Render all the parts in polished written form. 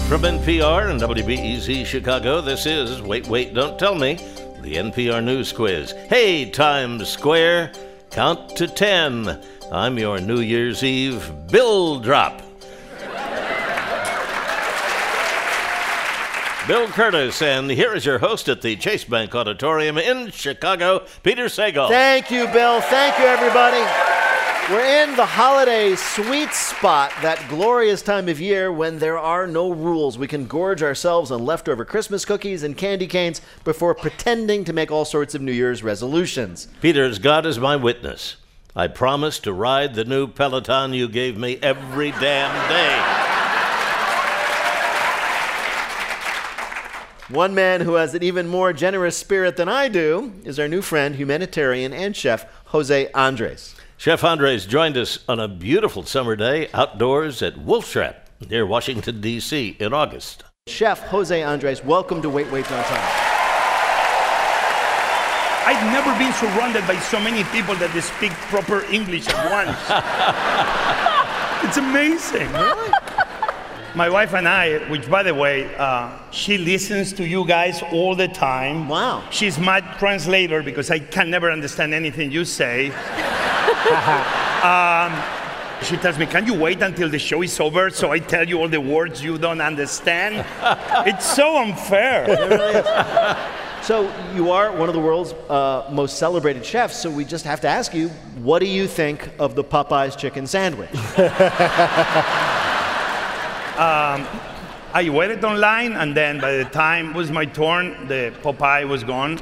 From NPR and WBEZ Chicago, this is Wait, Wait, Don't Tell Me, the NPR News Quiz. Hey, Times Square, count to 10. I'm your New Year's Eve Bill Drop. Bill Curtis, and here is your host at the Chase Bank Auditorium in Chicago, Peter Sagal. Thank you, Bill. Thank you, everybody. We're in the holiday sweet spot, that glorious time of year when there are no rules. We can gorge ourselves on leftover Christmas cookies and candy canes before pretending to make all sorts of New Year's resolutions. Peter, as God is my witness, I promise to ride the new Peloton you gave me every damn day. One man who has an even more generous spirit than I do is our new friend, humanitarian and chef, Jose Andres. Chef Andres joined us on a beautiful summer day outdoors at Wolf Trap near Washington, D.C. in August. Chef Jose Andres, welcome to Wait, Wait, Don't Tell Me. I've never been surrounded by so many people that they speak proper English at once. It's amazing. Really? My wife and I, which by the way, she listens to you guys all the time. Wow. She's my translator because I can never understand anything you say. She tells me, can you wait until the show is over so I tell you all the words you don't understand? It's so unfair. It really is. So you are one of the world's most celebrated chefs, so we just have to ask you, what do you think of the Popeyes chicken sandwich? I waited online, and then by the time it was my turn, the Popeye was gone.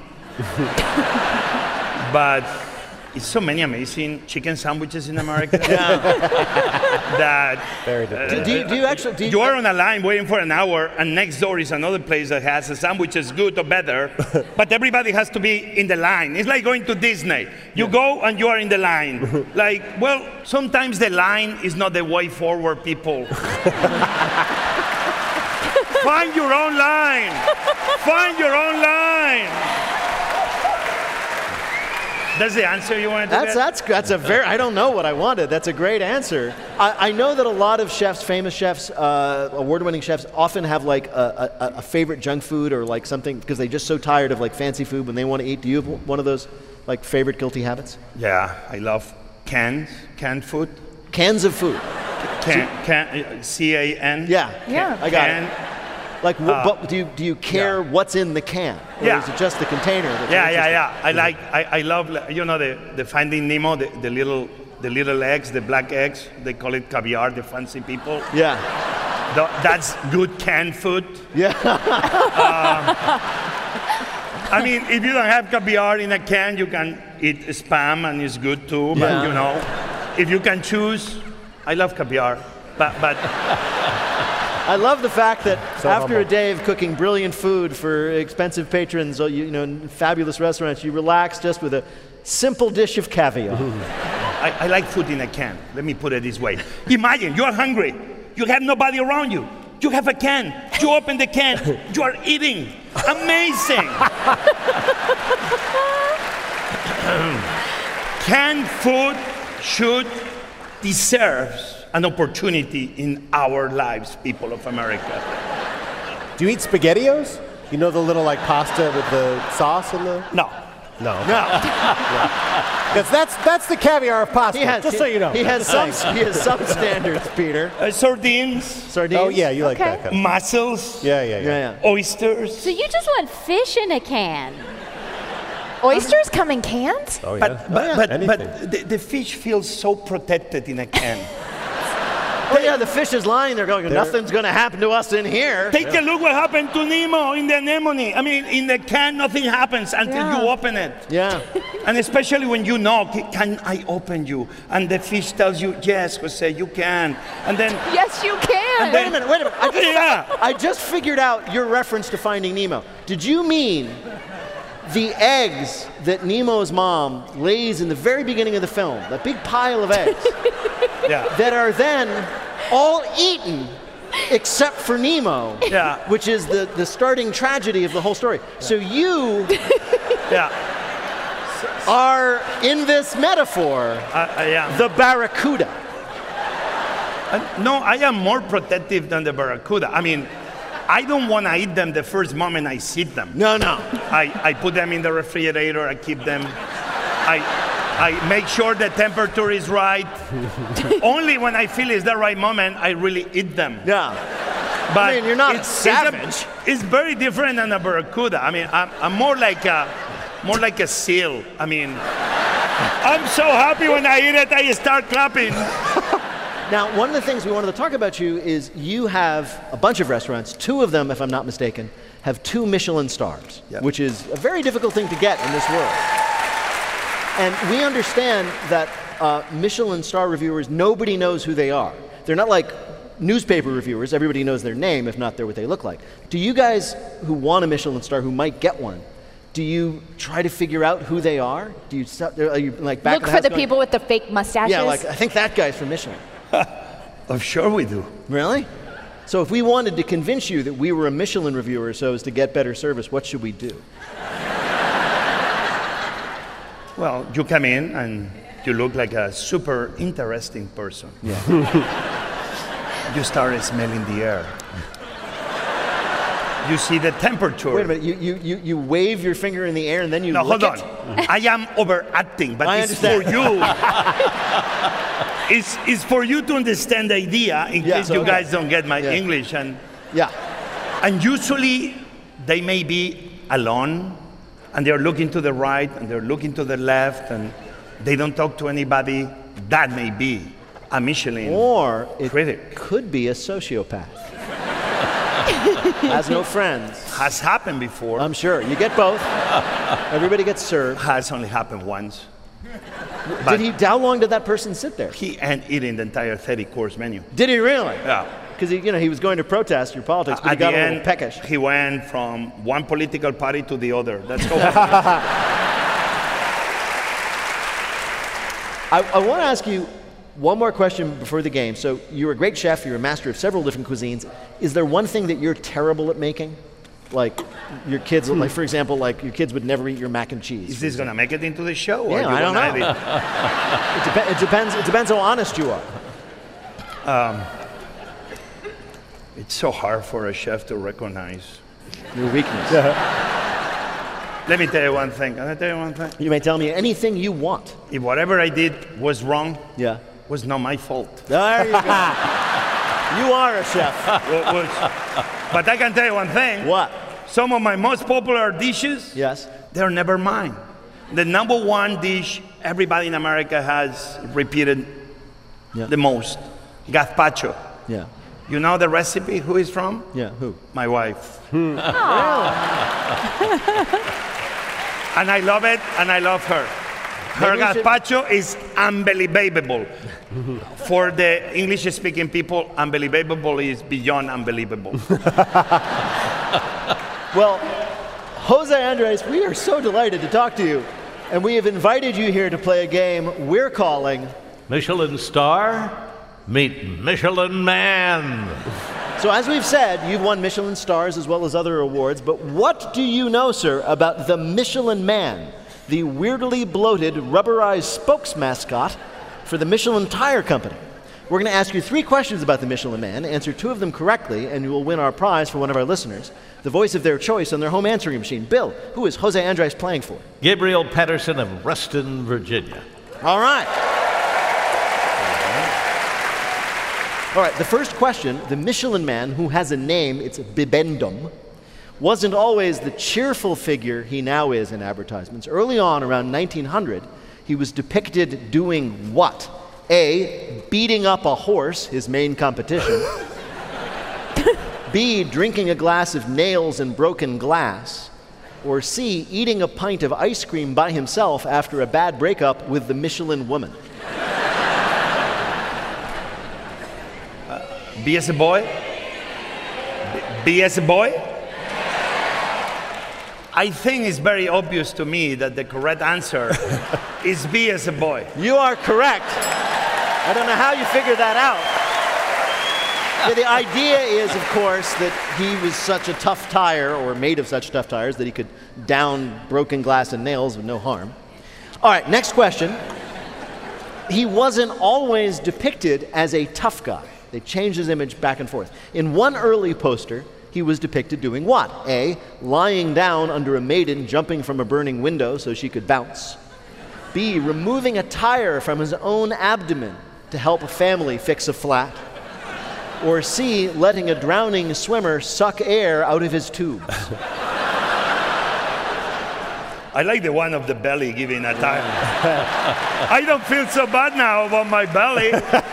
But it's so many amazing chicken sandwiches in America. Yeah. That Very different. Do you actually... you are on a line waiting for an hour, and next door is another place that has a sandwich as good or better, but everybody has to be in the line. It's like going to Disney. You go and you are in the line. Like, well, sometimes the line is not the way forward, people. Find your own line. Find your own line. That's the answer you wanted to get? That's a very, I don't know what I wanted. That's a great answer. I know that a lot of chefs, famous chefs, award-winning chefs, often have like a favorite junk food or like something because they're just so tired of like fancy food when they want to eat. Do you have one of those like favorite guilty habits? Yeah, I love canned food. Cans of food. C-A-N. Yeah. I got it. Like, but do you care what's in the can? Or is it just the container? Yeah. I love, you know, the Finding Nemo, the little eggs, the black eggs. They call it caviar, the fancy people. Yeah. That's good canned food. Yeah. I mean, if you don't have caviar in a can, you can eat Spam and it's good too. But you know, if you can choose, I love caviar, but. I love the fact that So after humble. a day of cooking brilliant food for expensive patrons, you know, in fabulous restaurants, you relax just with a simple dish of caviar. I like food in a can. Let me put it this way. Imagine you are hungry. You have nobody around you. You have a can. You open the can. You are eating. Amazing. Canned food deserves an opportunity in our lives, people of America. Do you eat SpaghettiOs? You know the little like pasta with the sauce in the... No. No. Because that's the caviar of pasta, just so you know. He has some standards, Peter. Sardines, Sardines? Oh, yeah, you like Okay. that kind of... mussels, Yeah. oysters. So you just want fish in a can? Oysters come in cans? Oh, yeah. But Anything. the fish feels so protected in a can. Oh, yeah, the fish is lying there going, nothing's going to happen to us in here. Take a look what happened to Nemo in the anemone. I mean, in the can, nothing happens until you open it. Yeah. And especially when you knock, can I open you? And the fish tells you, yes, Jose, you can. And then, Yes, you can. Wait a minute. yeah. I just figured out your reference to Finding Nemo. Did you mean the eggs that Nemo's mom lays in the very beginning of the film, that big pile of eggs, that are then all eaten except for Nemo, which is the starting tragedy of the whole story. So you are, in this metaphor, the barracuda. No, I am more protective than the barracuda. I mean, I don't want to eat them the first moment I see them. No, no. I put them in the refrigerator. I keep them. I make sure the temperature is right. Only when I feel it's the right moment, I really eat them. Yeah. But I mean, you're not a savage. It's very different than a barracuda. I mean, I'm more like a seal. I mean, I'm so happy when I eat it, I start clapping. Now, one of the things we wanted to talk about you is you have a bunch of restaurants. 2 of them, if I'm not mistaken, have 2 Michelin stars, which is a very difficult thing to get in this world. And we understand that Michelin star reviewers, nobody knows who they are. They're not like newspaper reviewers. Everybody knows their name, if not they're what they look like. Do you guys who want a Michelin star, who might get one, do you try to figure out who they are? Do you, are you like back Look for the people with the fake mustaches? Yeah, like, I think that guy's from Michelin. Oh, sure we do. Really? So if we wanted to convince you that we were a Michelin reviewer so as to get better service, what should we do? Well, you come in and you look like a super interesting person. Yeah. You start smelling the air. You see the temperature. Wait a minute, you wave your finger in the air and then you No, lick hold it? on. I am overacting, but I it's for understand. you. It's for you to understand the idea in case you guys don't get my English. And usually they may be alone and they're looking to the right and they're looking to the left and they don't talk to anybody. That may be a Michelin or it critic. Could be a sociopath. Has no friends. Has happened before. I'm sure. You get both. Everybody gets served. Has only happened once. How long did that person sit there? He ended eating the entire 30-course menu. Did he really? Yeah. Because he was going to protest your politics, but he got a little peckish. He went from one political party to the other. That's how. I want to ask you one more question before the game. So you're a great chef. You're a master of several different cuisines. Is there one thing that you're terrible at making? Like your kids, like for example, like your kids would never eat your mac and cheese. Is this going to make it into the show? Or I don't know. It depends how honest you are. It's so hard for a chef to recognize your weakness. Let me tell you one thing. Can I tell you one thing? You may tell me anything you want. If whatever I did was wrong, was not my fault. There you go. You are a chef. But I can tell you one thing. What? Some of my most popular dishes, they're never mine. The #1 dish everybody in America has repeated the most, gazpacho. Yeah. You know the recipe? Who is from? Yeah, who? My wife. And I love it, and I love her. Her gazpacho is unbelievable. For the English-speaking people, unbelievable is beyond unbelievable. Well, Jose Andres, we are so delighted to talk to you. And we have invited you here to play a game we're calling Michelin Star, meet Michelin Man. So as we've said, you've won Michelin stars as well as other awards, but what do you know, sir, about the Michelin Man, the weirdly bloated, rubberized spokes mascot for the Michelin Tire Company? We're going to ask you 3 questions about the Michelin Man, answer 2 of them correctly, and you will win our prize for one of our listeners, the voice of their choice on their home answering machine. Bill, who is Jose Andres playing for? Gabriel Patterson of Reston, Virginia. All right. All right, the first question, the Michelin Man, who has a name, it's Bibendum, wasn't always the cheerful figure he now is in advertisements. Early on, around 1900, he was depicted doing what? A, beating up a horse, his main competition. B, drinking a glass of nails and broken glass. Or C, eating a pint of ice cream by himself after a bad breakup with the Michelin woman. B as a boy? B as a boy? I think it's very obvious to me that the correct answer is B as a boy. You are correct. I don't know how you figured that out. Yeah, the idea is, of course, that he was such a tough tire, or made of such tough tires, that he could down broken glass and nails with no harm. All right, next question. He wasn't always depicted as a tough guy. They changed his image back and forth. In one early poster, he was depicted doing what? A, lying down under a maiden jumping from a burning window so she could bounce. B, removing a tire from his own abdomen to help a family fix a flat. Or C, letting a drowning swimmer suck air out of his tubes. I like the one of the belly giving a tire. I don't feel so bad now about my belly.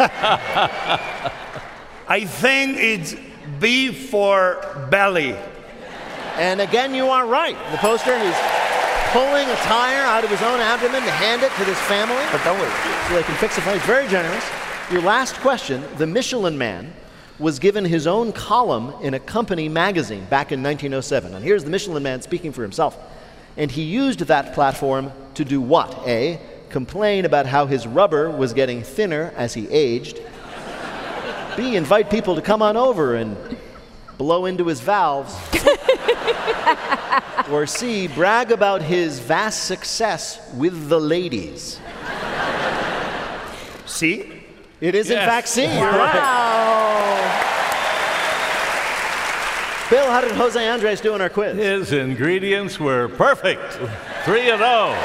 I think it's B for belly. And again, you are right. The poster, he's pulling a tire out of his own abdomen to hand it to this family so they can fix it. He's very generous. Your last question, the Michelin Man was given his own column in a company magazine back in 1907. And here's the Michelin Man speaking for himself. And he used that platform to do what? A, complain about how his rubber was getting thinner as he aged. B, invite people to come on over and blow into his valves. Or C, brag about his vast success with the ladies. C? It is, in fact, C. Wow. You're right. Bill, how did Jose Andres do in our quiz? His ingredients were perfect. 3-0.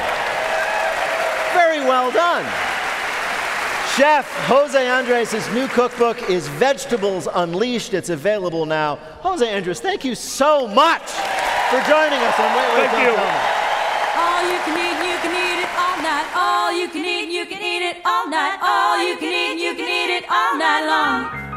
Very well done. Chef Jose Andres' new cookbook is Vegetables Unleashed. It's available now. Jose Andres, thank you so much for joining us on Wait, Wait, Thank you. Don't Tell Me. All you can eat it all night. All you can eat it all night. All you can eat it all night long.